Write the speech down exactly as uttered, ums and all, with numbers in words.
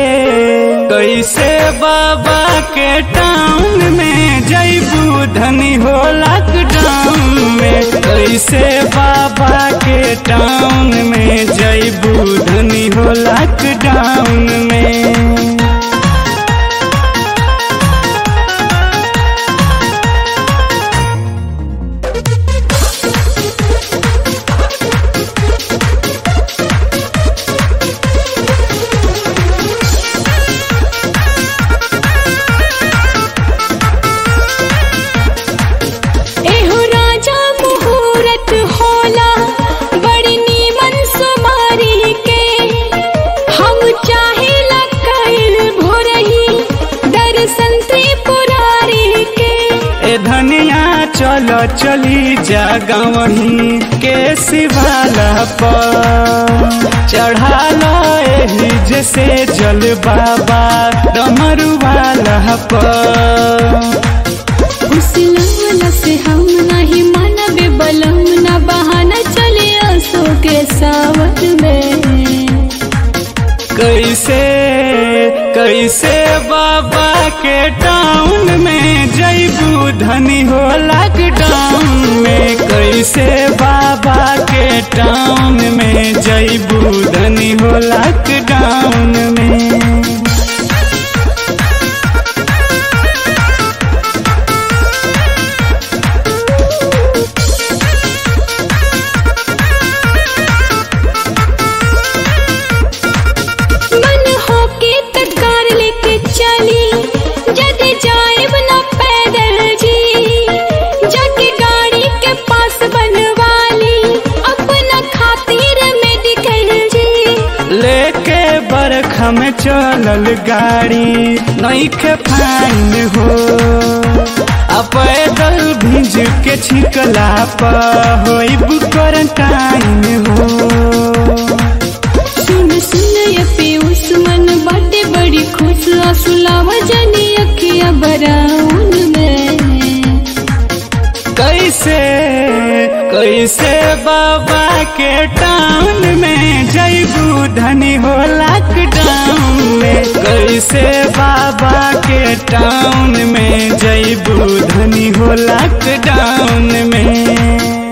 कैसे बाबा के टाउन में जैबू धनी हो लॉकडाउन में, कैसे बाबा के टाउन में जैबू धनी हो लॉकडाउन में। धनिया चलो चली जा गवही के शिवाला पर, चढ़ा लो एही जैसे जल बाबा डमरू वाला पर। उसिलवला से हम नहीं मानबे बलम, ना बहाना चले आंसू के सावन में। कैसे कैसे बाबा के टाउन में जैबू धनी हो लॉकडाउन में, कैसे बाबा के टाउन में जैबू धनी हो लॉकडाउन में। बरखा में चलल गाड़ी नइखे फाइन हो, आ पैदल भीज के छिकला पर होइब क्वारंटाइन हो। सुन सुन ये पीयूष मन बाटे बड़ी खुश, असुलाव जनी अखिया बराउन में। कैसे कैसे बाबा के टाउन में जैबू धनी हो लॉकडाउन में, कैसे बाबा के टाउन में जैबू धनी हो लॉकडाउन में।